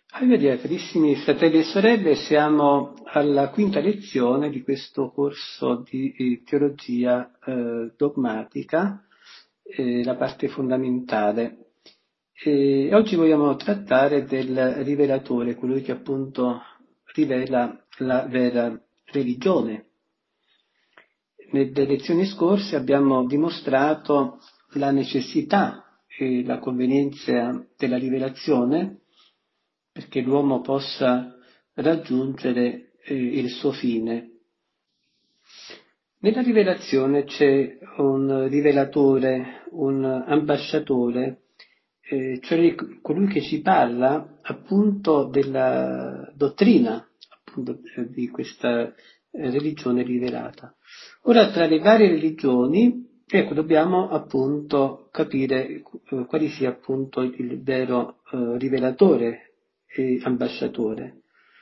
Salve, carissimi fratelli e sorelle, siamo alla quinta lezione di questo corso di teologia dogmatica, la parte fondamentale. E oggi vogliamo trattare del rivelatore, colui che appunto rivela la vera religione. Nelle lezioni scorse abbiamo dimostrato la necessità e la convenienza della rivelazione perché l'uomo possa raggiungere il suo fine. Nella rivelazione c'è un rivelatore, un ambasciatore, cioè colui che ci parla appunto della dottrina, appunto di questa religione rivelata. Ora, tra le varie religioni, ecco, dobbiamo appunto capire quale sia appunto il vero rivelatore e ambasciatore.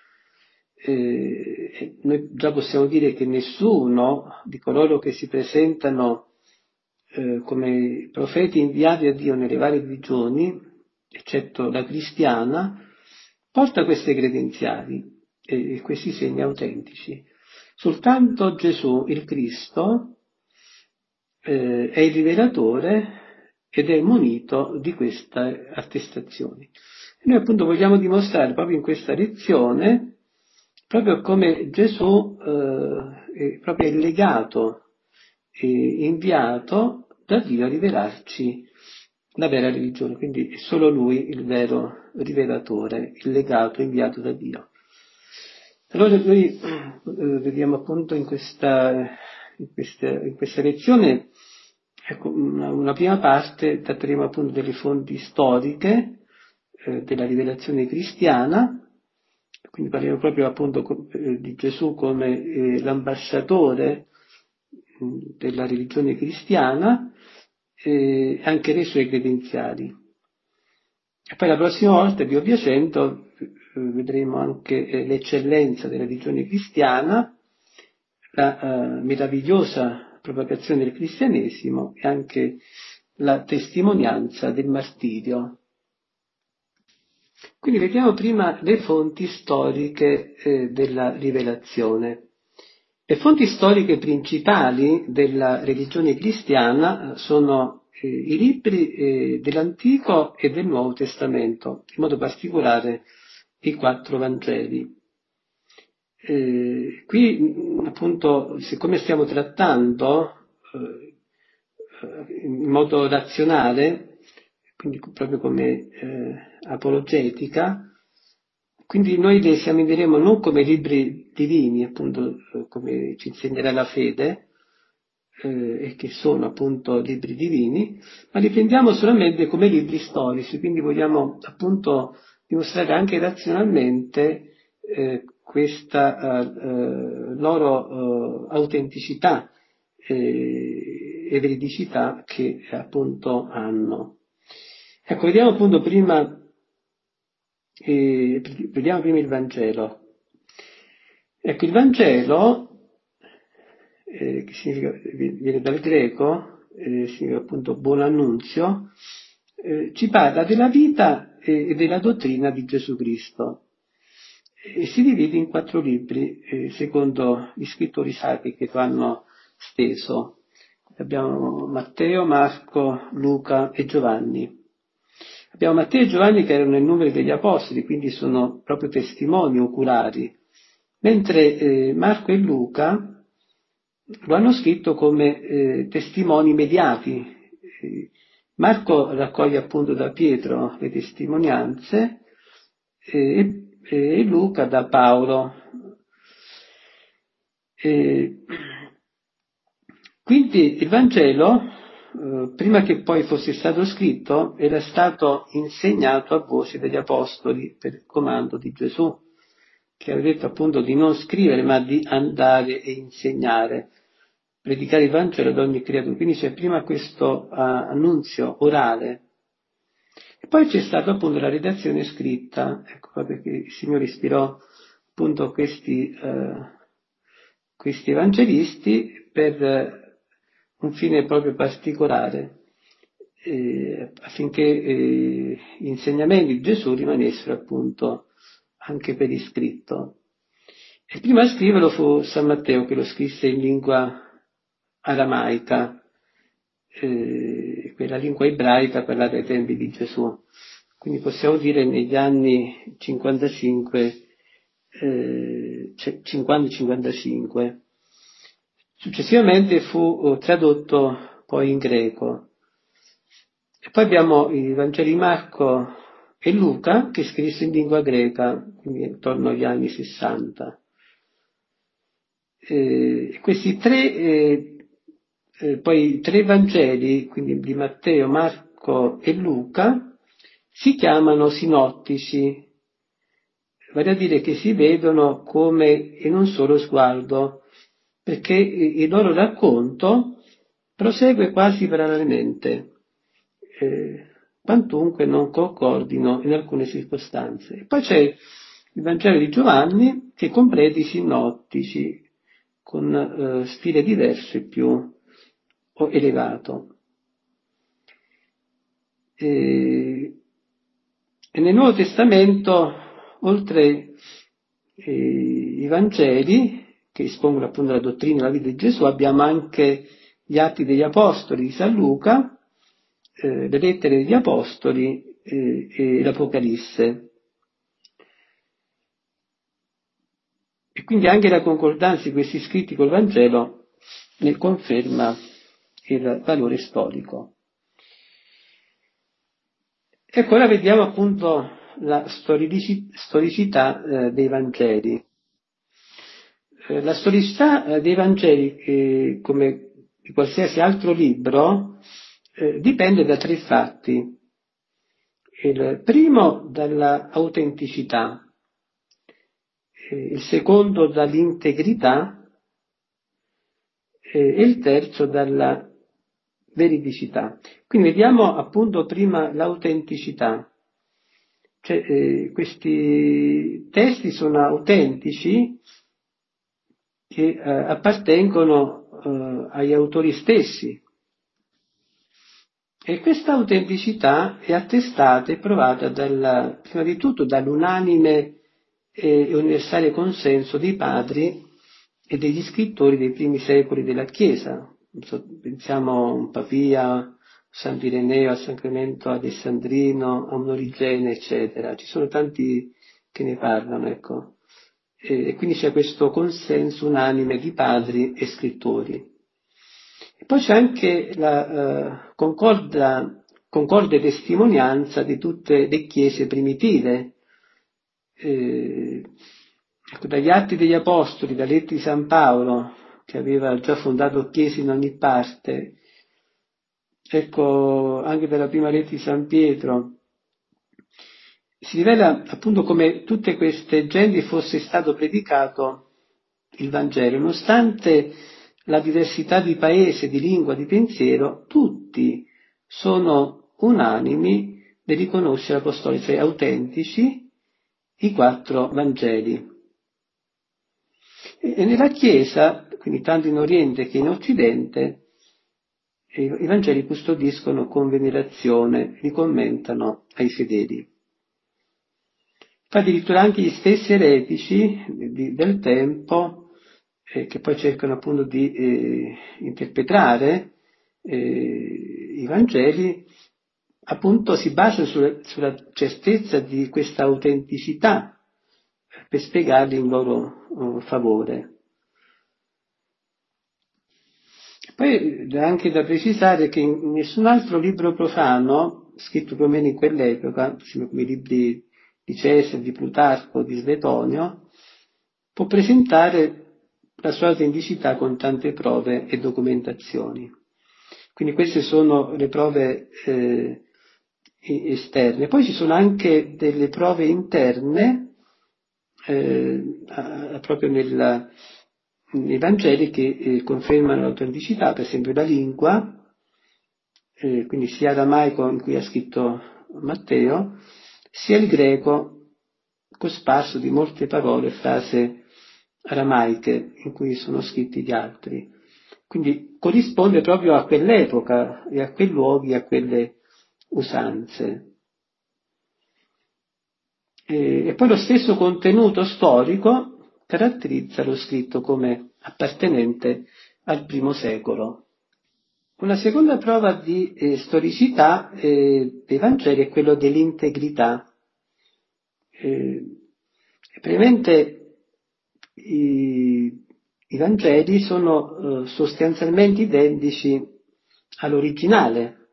Noi già possiamo dire che nessuno di coloro che si presentano come profeti inviati da Dio nelle varie religioni, eccetto la cristiana, porta queste credenziali e questi segni autentici. Soltanto Gesù, il Cristo, è il rivelatore ed è munito di queste attestazioni. E noi appunto vogliamo dimostrare proprio in questa lezione proprio come Gesù è proprio il legato inviato da Dio a rivelarci la vera religione, quindi è solo Lui il vero rivelatore, il legato inviato da Dio. Allora noi vediamo appunto in questa lezione, ecco, una prima parte tratteremo appunto delle fonti storiche della rivelazione cristiana, quindi parliamo proprio appunto di Gesù come l'ambasciatore della religione cristiana, anche le sue credenziali. E poi la prossima volta, Dio piacendo, vedremo anche l'eccellenza della religione cristiana, la meravigliosa propagazione del cristianesimo e anche la testimonianza del martirio. Quindi vediamo prima le fonti storiche della rivelazione. Le fonti storiche principali della religione cristiana sono i libri dell'Antico e del Nuovo Testamento, in modo particolare i 4 Vangeli. Qui appunto, siccome stiamo trattando in modo razionale, quindi proprio come apologetica, quindi noi li esamineremo non come libri divini, appunto come ci insegnerà la fede, e che sono appunto libri divini, ma li prendiamo solamente come libri storici, quindi vogliamo appunto dimostrare anche razionalmente questa loro autenticità e veridicità che appunto hanno. Ecco, vediamo appunto vediamo prima il Vangelo. Ecco, il Vangelo, che viene dal greco, significa appunto buon annunzio, ci parla della vita e della dottrina di Gesù Cristo. E si divide in 4 libri, secondo gli scrittori sacri che lo hanno steso. Abbiamo Matteo, Marco, Luca e Giovanni. Abbiamo Matteo e Giovanni che erano il numero degli apostoli, quindi sono proprio testimoni oculari, mentre Marco e Luca lo hanno scritto come testimoni immediati. Marco raccoglie appunto da Pietro le testimonianze e Luca da Paolo. Quindi il Vangelo, prima che poi fosse stato scritto, era stato insegnato a voce dagli Apostoli per comando di Gesù, che aveva detto appunto di non scrivere ma di andare e insegnare, predicare il Vangelo ad ogni creatura. Quindi c'è prima questo annunzio orale. E poi c'è stata appunto la redazione scritta, ecco proprio che il Signore ispirò appunto questi evangelisti per un fine proprio particolare, affinché gli insegnamenti di Gesù rimanessero appunto anche per iscritto. Il primo a scriverlo fu San Matteo, che lo scrisse in lingua aramaica, quella lingua ebraica parlata ai tempi di Gesù. Quindi possiamo dire negli anni 55, 50-55. Successivamente fu tradotto poi in greco. E poi abbiamo i Vangeli Marco e Luca, che scrisse in lingua greca, quindi intorno agli anni 60. Questi poi tre Vangeli, quindi di Matteo, Marco e Luca, si chiamano sinottici, vale a dire che si vedono come in un solo sguardo, perché il loro racconto prosegue quasi parallelamente, quantunque non concordino in alcune circostanze. E poi c'è il Vangelo di Giovanni che completa i sinottici con stile diverso e più elevato. E nel Nuovo Testamento, oltre i Vangeli, che espongono appunto la dottrina e la vita di Gesù, abbiamo anche gli Atti degli Apostoli di San Luca, le lettere degli Apostoli e l'Apocalisse. E quindi anche la concordanza di questi scritti col Vangelo ne conferma il valore storico. Ecco, ora vediamo appunto la storicità dei Vangeli. La storicità dei Vangeli, come di qualsiasi altro libro, dipende da tre fatti. Il primo dalla autenticità, il secondo dall'integrità e il terzo dalla veridicità. Quindi vediamo appunto prima l'autenticità. Cioè, questi testi sono autentici che appartengono agli autori stessi. E questa autenticità è attestata e provata prima di tutto dall'unanime e universale consenso dei padri e degli scrittori dei primi secoli della Chiesa. Pensiamo a un Papia, San Ireneo, a San Clemente Alessandrino, a un Origene, eccetera. Ci sono tanti che ne parlano, ecco. E quindi c'è questo consenso unanime di padri e scrittori. E poi c'è anche la concorde testimonianza di tutte le chiese primitive. Dagli Atti degli Apostoli, dalle lettere di San Paolo, che aveva già fondato chiese in ogni parte, ecco, anche dalla prima lettera di San Pietro, si rivela appunto come tutte queste genti fosse stato predicato il Vangelo, nonostante la diversità di paese, di lingua, di pensiero, tutti sono unanimi nel riconoscere apostolici autentici i quattro Vangeli. E nella Chiesa, quindi tanto in Oriente che in Occidente, i Vangeli custodiscono con venerazione, li commentano ai fedeli. Addirittura anche gli stessi eretici del tempo, che poi cercano appunto di interpretare i Vangeli, appunto si basano sulla certezza di questa autenticità per spiegarli in loro favore. Poi è anche da precisare che in nessun altro libro profano, scritto più o meno in quell'epoca, come i libri di Cesare, di Plutarco, di Svetonio, può presentare la sua autenticità con tante prove e documentazioni. Quindi queste sono le prove esterne. Poi ci sono anche delle prove interne, proprio nei Vangeli, che confermano l'autenticità, per esempio la lingua, quindi sia l'aramaico in cui ha scritto Matteo, sia il greco cosparso di molte parole e frasi aramaiche in cui sono scritti gli altri. Quindi corrisponde proprio a quell'epoca e a quei luoghi, a quelle usanze. E poi lo stesso contenuto storico caratterizza lo scritto come appartenente al primo secolo. Una seconda prova di storicità dei Vangeli è quello dell'integrità. Praticamente i Vangeli sono sostanzialmente identici all'originale.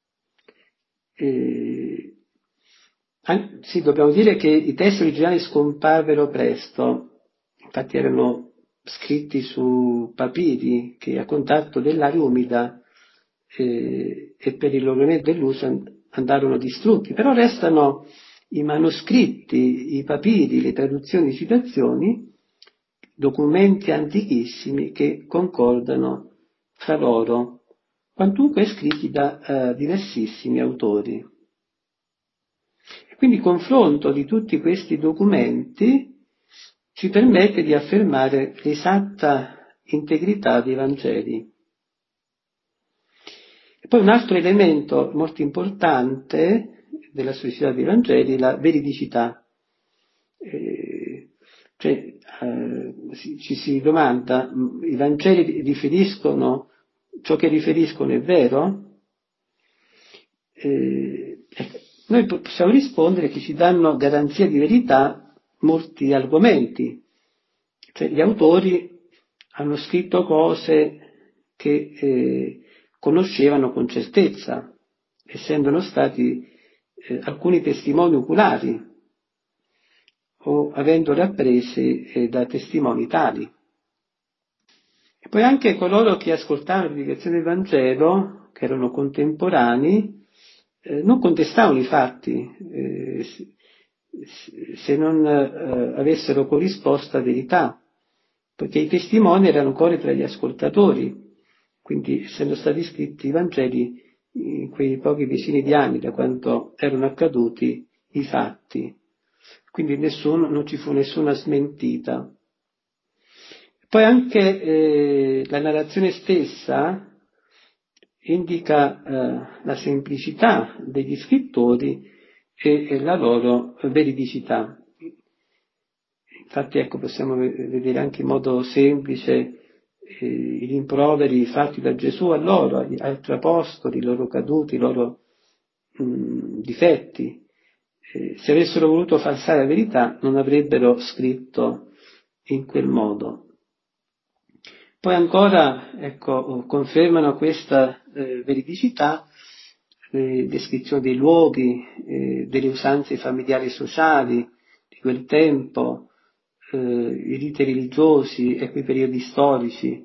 Sì, dobbiamo dire che i testi originali scomparvero presto, infatti erano scritti su papiri che a contatto dell'aria umida e per il loro dell'uso andarono distrutti, però restano i manoscritti, i papiri, le traduzioni, le citazioni, documenti antichissimi che concordano fra loro, quantunque scritti da diversissimi autori. E quindi il confronto di tutti questi documenti ci permette di affermare l'esatta integrità dei Vangeli. E poi un altro elemento molto importante della storicità dei Vangeli è la veridicità. Ci si domanda, i Vangeli riferiscono, ciò che riferiscono è vero? Noi possiamo rispondere che ci danno garanzia di verità molti argomenti, cioè gli autori hanno scritto cose che conoscevano con certezza, essendo stati alcuni testimoni oculari o avendole apprese da testimoni tali. E poi anche coloro che ascoltavano la predicazione del Vangelo, che erano contemporanei, non contestavano i fatti se non avessero corrisposto a verità, perché i testimoni erano ancora tra gli ascoltatori, quindi essendo stati scritti i Vangeli in quei pochi decine di anni da quando erano accaduti i fatti, quindi non ci fu nessuna smentita. Poi anche la narrazione stessa indica la semplicità degli scrittori e la loro veridicità. Infatti, ecco, possiamo vedere anche in modo semplice i rimproveri fatti da Gesù a loro, agli altri apostoli, i loro caduti, i loro difetti. Se avessero voluto falsare la verità non avrebbero scritto in quel modo. Poi ancora, ecco, confermano questa veridicità le descrizioni dei luoghi, delle usanze familiari e sociali di quel tempo, i riti religiosi e quei periodi storici.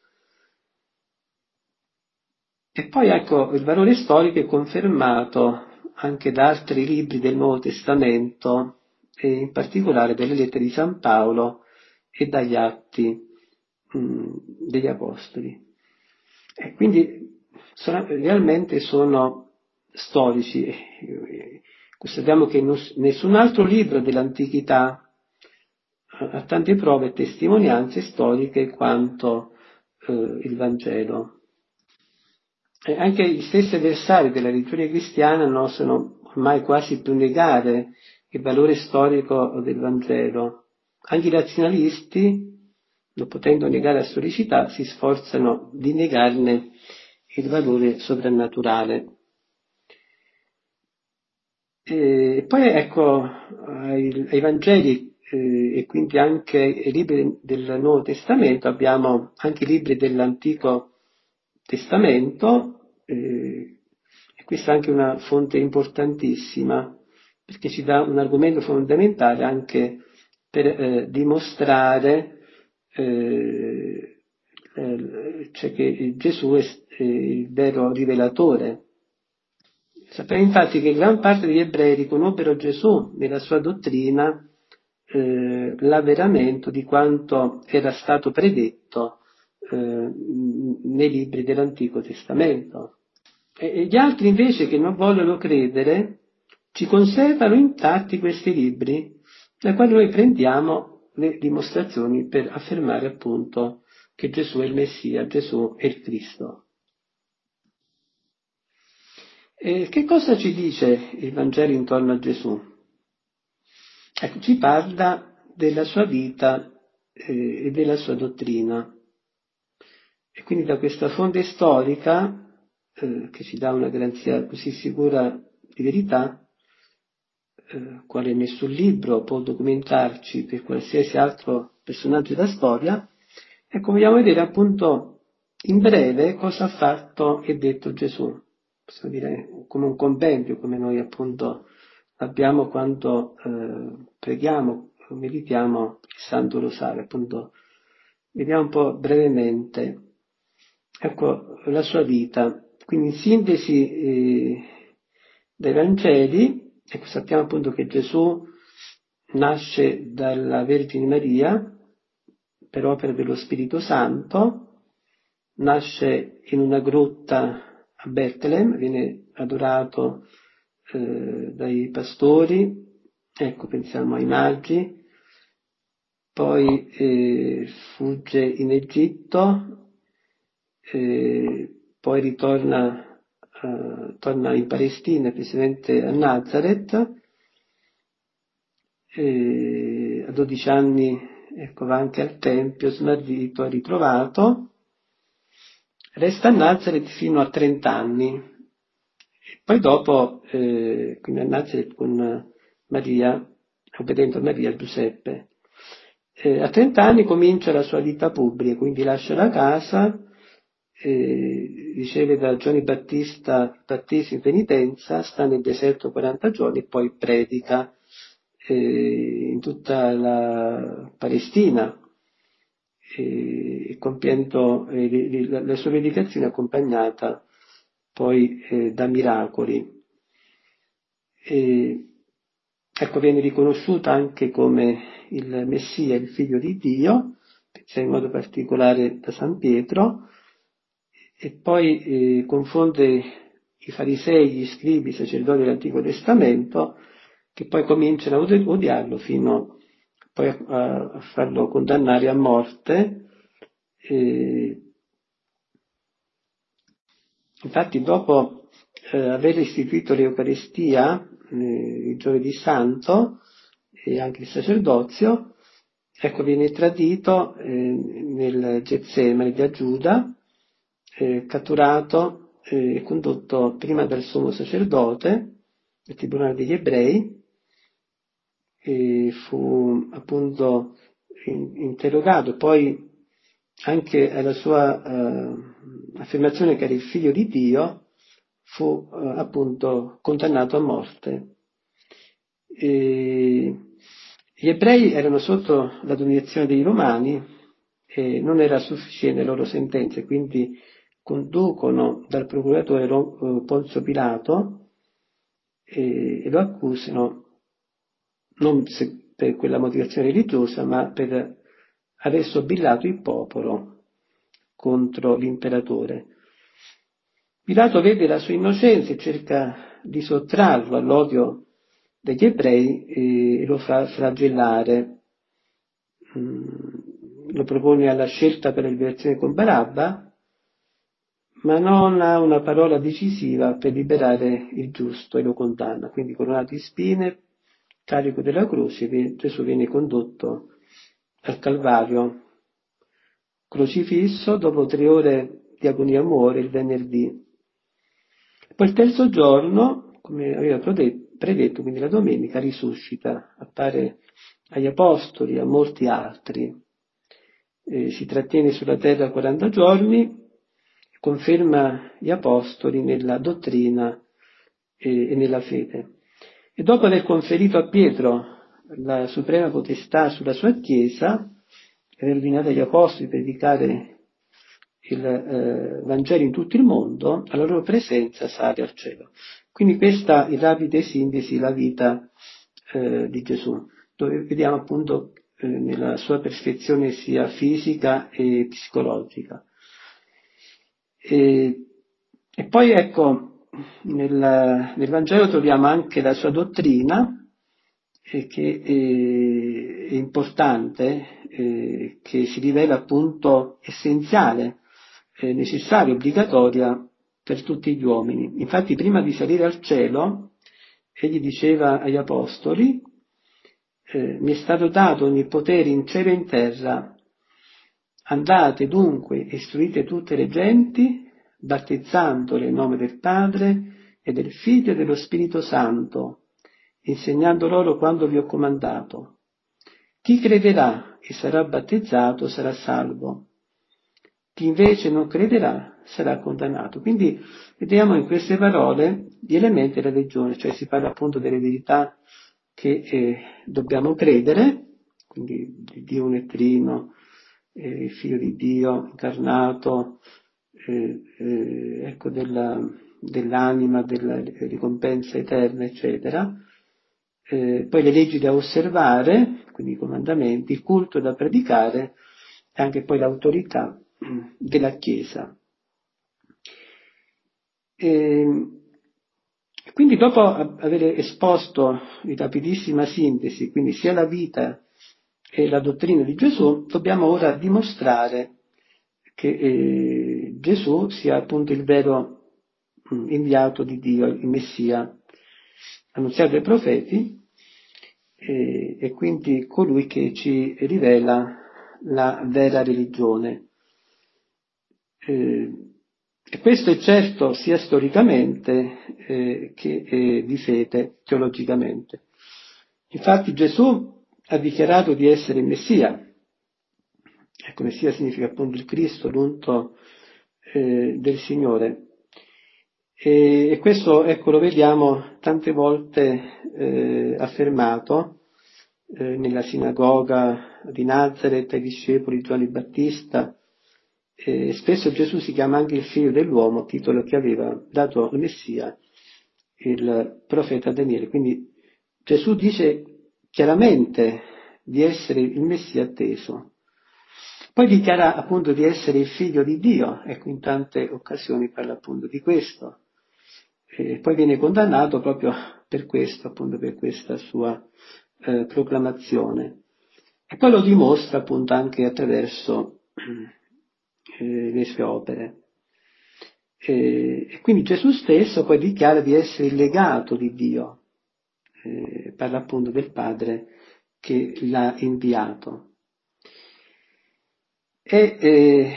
E poi ecco, il valore storico è confermato anche da altri libri del Nuovo Testamento, e in particolare dalle lettere di San Paolo e dagli atti degli Apostoli. E quindi realmente sono storici. Sappiamo che nessun altro libro dell'antichità ha tante prove e testimonianze storiche quanto il Vangelo. E anche gli stessi avversari della religione cristiana non osano ormai quasi più negare il valore storico del Vangelo. Anche i razionalisti, non potendo negare la storicità, si sforzano di negarne il valore sovrannaturale. E poi ecco, ai Vangeli e quindi anche ai libri del Nuovo Testamento abbiamo anche i libri dell'Antico Testamento, e questa è anche una fonte importantissima perché ci dà un argomento fondamentale anche per dimostrare cioè che Gesù è il vero rivelatore. Sappiamo infatti che gran parte degli ebrei riconobbero Gesù nella sua dottrina l'avveramento di quanto era stato predetto nei libri dell'Antico Testamento. E gli altri invece che non vogliono credere ci conservano intatti questi libri, dai quali noi prendiamo le dimostrazioni per affermare appunto che Gesù è il Messia, Gesù è il Cristo. E che cosa ci dice il Vangelo intorno a Gesù? Ecco, ci parla della sua vita e della sua dottrina. E quindi da questa fonte storica, che ci dà una garanzia così sicura di verità, quale nessun libro può documentarci per qualsiasi altro personaggio della storia, ecco, vogliamo vedere appunto in breve cosa ha fatto e detto Gesù. Possiamo dire come un compendio, come noi appunto abbiamo quando preghiamo, meditiamo il Santo Rosario, appunto. Vediamo un po' brevemente. Ecco, la sua vita. Quindi in sintesi dai Vangeli, ecco, sappiamo appunto che Gesù nasce dalla Vergine Maria per opera dello Spirito Santo, nasce in una grotta a Betlemme, viene adorato dai pastori, ecco, pensiamo ai magi, poi fugge in Egitto, poi torna in Palestina, precisamente a Nazareth, a 12 anni ecco, va anche al Tempio, smarrito, ritrovato, resta a Nazareth fino a 30 anni, e poi dopo, quindi a Nazareth con Maria, obbedendo a Maria e Giuseppe. A 30 anni comincia la sua vita pubblica, quindi lascia la casa, riceve da Giovanni Battista il battesimo in penitenza, sta nel deserto 40 giorni e poi predica in tutta la Palestina, compiendo la sua predicazione accompagnata poi da miracoli. Ecco, viene riconosciuta anche come il Messia, il Figlio di Dio, in modo particolare da San Pietro, e poi confonde i farisei, gli scribi, i sacerdoti dell'Antico Testamento, che poi cominciano a odiarlo fino poi a farlo condannare a morte. Infatti dopo aver istituito l'Eucaristia, il giovedì santo, e anche il sacerdozio, ecco, viene tradito nel Getsemani di Giuda, catturato e condotto prima dal sommo sacerdote, il tribunale degli ebrei, e fu appunto interrogato, poi anche alla sua affermazione che era il figlio di Dio, fu appunto condannato a morte. Gli ebrei erano sotto la dominazione dei romani e non era sufficiente le loro sentenze, quindi conducono dal procuratore Ponzio Pilato e lo accusano non per quella motivazione religiosa, ma per aver sobillato il popolo contro l'imperatore. Pilato vede la sua innocenza e cerca di sottrarlo all'odio degli ebrei e lo fa flagellare. Lo propone alla scelta per la liberazione con Barabba, ma non ha una parola decisiva per liberare il giusto e lo condanna. Quindi coronato di spine, carico della croce, Gesù viene condotto al Calvario, crocifisso, dopo 3 ore di agonia muore il venerdì. Poi il terzo giorno, come aveva predetto, quindi la domenica, risuscita, appare agli apostoli, a molti altri, si trattiene sulla terra 40 giorni, conferma gli apostoli nella dottrina e nella fede. E dopo aver conferito a Pietro la suprema potestà sulla sua Chiesa, aver ordinato agli apostoli di predicare il Vangelo in tutto il mondo, alla loro presenza sale al cielo. Quindi questa in rapide sintesi la vita di Gesù, dove vediamo appunto nella sua perfezione sia fisica e psicologica. E poi ecco, nel Vangelo troviamo anche la sua dottrina, che è importante, che si rivela appunto essenziale, necessaria, obbligatoria per tutti gli uomini. Infatti prima di salire al cielo, egli diceva agli apostoli, mi è stato dato ogni potere in cielo e in terra. Andate dunque e istruite tutte le genti, battezzandole in nome del Padre e del Figlio e dello Spirito Santo, insegnando loro quanto vi ho comandato. Chi crederà e sarà battezzato sarà salvo. Chi invece non crederà sarà condannato. Quindi vediamo in queste parole gli elementi della religione, cioè si parla appunto delle verità che dobbiamo credere, quindi di Dio un trino, il Figlio di Dio incarnato, ecco dell'anima, della ricompensa eterna, eccetera. Poi le leggi da osservare, quindi i comandamenti, il culto da predicare e anche poi l'autorità della Chiesa. Quindi dopo aver esposto in rapidissima sintesi, quindi sia la vita e la dottrina di Gesù, dobbiamo ora dimostrare che Gesù sia appunto il vero inviato di Dio, il Messia, annunziato dai profeti, e quindi colui che ci rivela la vera religione. E questo è certo sia storicamente che di fede teologicamente. Infatti Gesù ha dichiarato di essere il Messia. Ecco, Messia significa appunto il Cristo, l'unto del Signore. E questo, ecco, lo vediamo tante volte affermato nella sinagoga di Nazareth ai discepoli di Giovanni Battista. Spesso Gesù si chiama anche il figlio dell'uomo, titolo che aveva dato al Messia il profeta Daniele. Quindi Gesù dice chiaramente di essere il Messia atteso. Poi dichiara appunto di essere il figlio di Dio, ecco, in tante occasioni parla appunto di questo. E poi viene condannato proprio per questo, appunto per questa sua proclamazione. E poi lo dimostra appunto anche attraverso le sue opere. E quindi Gesù stesso poi dichiara di essere il legato di Dio, parla appunto del Padre che l'ha inviato. E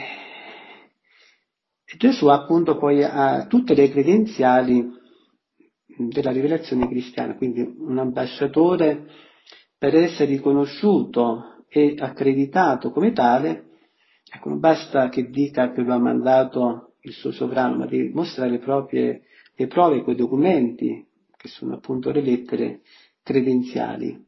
Gesù appunto poi ha tutte le credenziali della rivelazione cristiana, quindi un ambasciatore per essere riconosciuto e accreditato come tale, ecco, non basta che dica che lo ha mandato il suo sovrano, ma deve mostrare le prove, quei documenti, che sono appunto le lettere credenziali.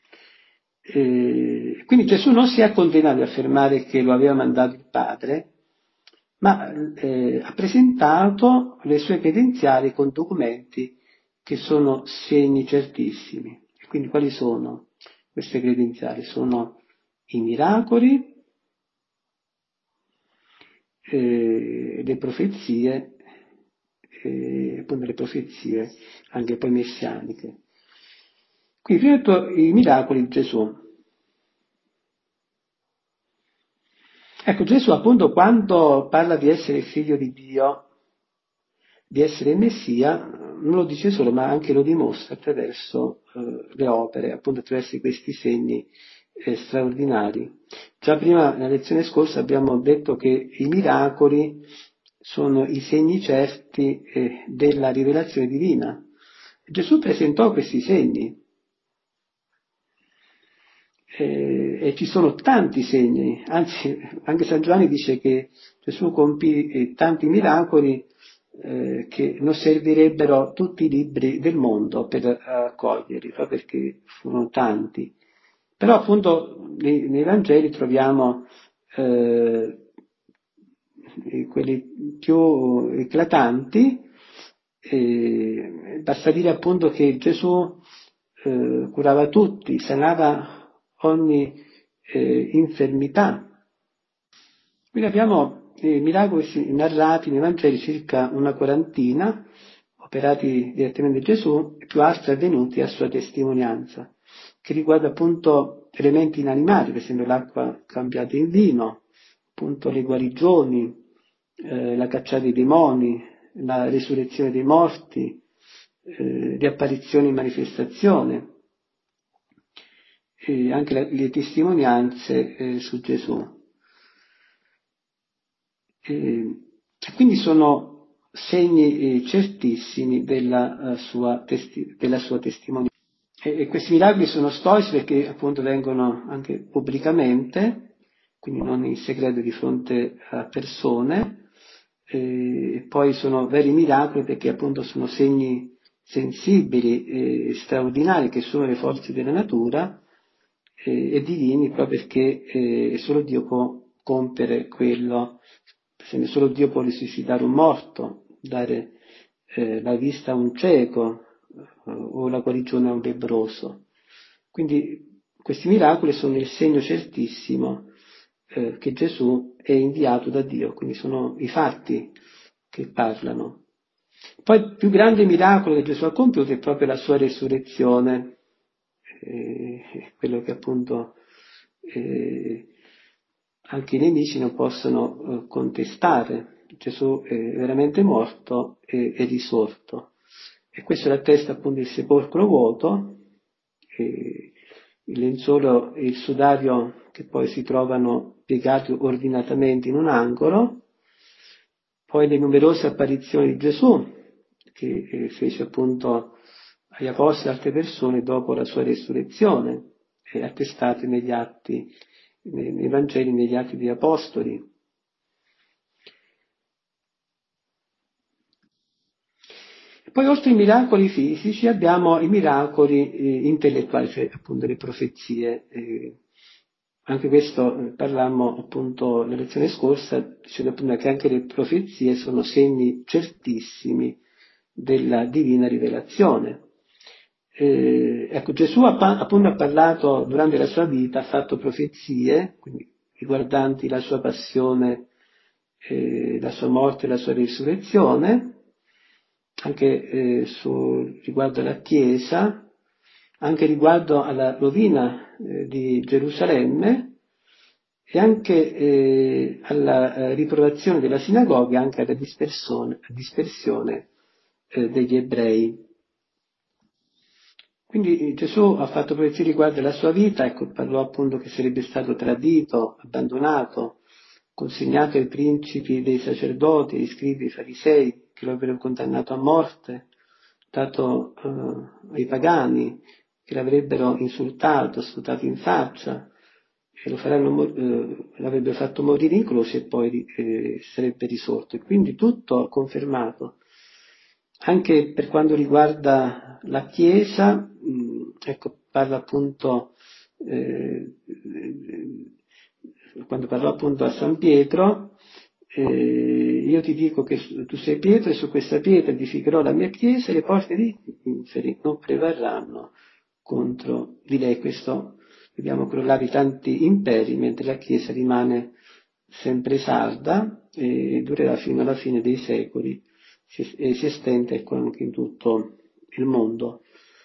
Quindi Gesù non si è accontentato di affermare che lo aveva mandato il Padre, ma ha presentato le sue credenziali con documenti che sono segni certissimi. E quindi quali sono queste credenziali? Sono i miracoli, le profezie, appunto le profezie anche poi messianiche. Quindi prima di tutto i miracoli di Gesù. Ecco, Gesù appunto quando parla di essere figlio di Dio, di essere il Messia, non lo dice solo, ma anche lo dimostra attraverso le opere, appunto attraverso questi segni straordinari. Già prima, nella lezione scorsa, abbiamo detto che i miracoli sono i segni certi della rivelazione divina. Gesù presentò questi segni. E ci sono tanti segni, anzi anche San Giovanni dice che Gesù compì tanti miracoli che non servirebbero tutti i libri del mondo per accoglierli, proprio perché furono tanti. Però appunto nei Vangeli troviamo quelli più eclatanti, basta dire appunto che Gesù curava tutti, sanava ogni infermità. Quindi abbiamo miracoli narrati nei Vangeli, circa una quarantina, operati direttamente da Gesù, e più altri avvenuti a sua testimonianza, che riguarda appunto elementi inanimati, per esempio l'acqua cambiata in vino, appunto le guarigioni, la cacciata dei demoni, la resurrezione dei morti, le apparizioni in manifestazione. anche le testimonianze su Gesù. Quindi sono segni certissimi della sua testimonianza. E questi miracoli sono storici perché appunto vengono anche pubblicamente, quindi non in segreto di fronte a persone, e poi sono veri miracoli perché appunto sono segni sensibili e straordinari che sono le forze della natura e divini proprio perché solo Dio può compiere quello, solo Dio può risuscitare un morto, dare la vista a un cieco o la guarigione a un lebbroso. Quindi questi miracoli sono il segno certissimo che Gesù è inviato da Dio, quindi sono i fatti che parlano. Poi il più grande miracolo che Gesù ha compiuto è proprio la sua resurrezione, quello che appunto anche i nemici non possono contestare. Gesù è veramente morto e risorto. E questo l'attesta appunto il sepolcro vuoto, il lenzuolo e il sudario che poi si trovano piegati ordinatamente in un angolo, poi le numerose apparizioni di Gesù che fece appunto agli apostoli e altre persone dopo la sua resurrezione, attestate negli atti, nei Vangeli, negli atti degli apostoli. Poi oltre ai miracoli fisici abbiamo i miracoli intellettuali, cioè appunto le profezie. Anche questo parlammo appunto nella lezione scorsa, dicendo appunto che anche le profezie sono segni certissimi della divina rivelazione. Ecco, Gesù appunto ha parlato durante la sua vita, ha fatto profezie, quindi riguardanti la sua passione, la sua morte e la sua risurrezione, anche riguardo alla Chiesa, anche riguardo alla rovina di Gerusalemme e anche alla riprovazione della sinagoga, anche alla dispersione degli ebrei. Quindi Gesù ha fatto profezie riguardo alla sua vita, ecco, parlò appunto che sarebbe stato tradito, abbandonato, consegnato ai principi dei sacerdoti, ai scribi, ai farisei, che lo avrebbero condannato a morte, dato ai pagani, che l'avrebbero insultato, sputato in faccia, e l'avrebbero fatto morire in croce e poi sarebbe risorto. E quindi tutto confermato. Anche per quanto riguarda la Chiesa, ecco, parla appunto, quando parlò appunto a San Pietro, io ti dico che tu sei Pietro e su questa pietra edificherò la mia Chiesa e le porte di inferi non prevarranno contro di lei. Questo vediamo crollare tanti imperi mentre la Chiesa rimane sempre salda e durerà fino alla fine dei secoli e si estende ecco, anche in tutto il mondo.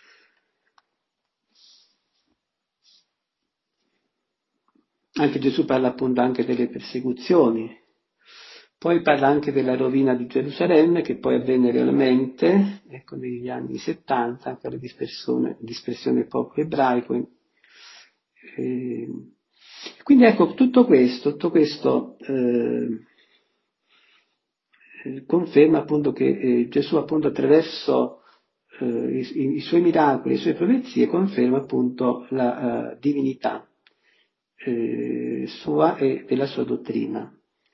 Anche Gesù parla appunto anche delle persecuzioni, poi parla anche della rovina di Gerusalemme che poi avvenne realmente, ecco, negli anni 70, anche la dispersione del popolo ebraico. Quindi ecco, tutto questo conferma appunto che Gesù appunto attraverso i suoi miracoli, le sue profezie conferma appunto la divinità sua e della sua dottrina.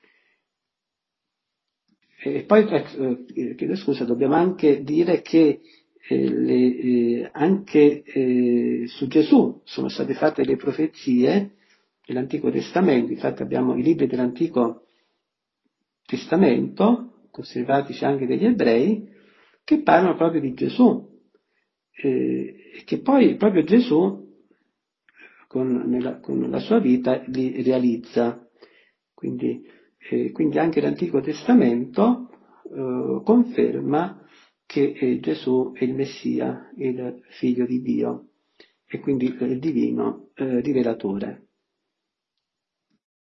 E poi, chiedo scusa, dobbiamo anche dire che anche su Gesù sono state fatte le profezie dell'Antico Testamento, infatti abbiamo i libri dell'Antico Testamento, conservatici anche degli ebrei, che parlano proprio di Gesù, che poi proprio Gesù con la sua vita li realizza. Quindi anche l'Antico Testamento conferma che Gesù è il Messia, il Figlio di Dio, e quindi il divino rivelatore.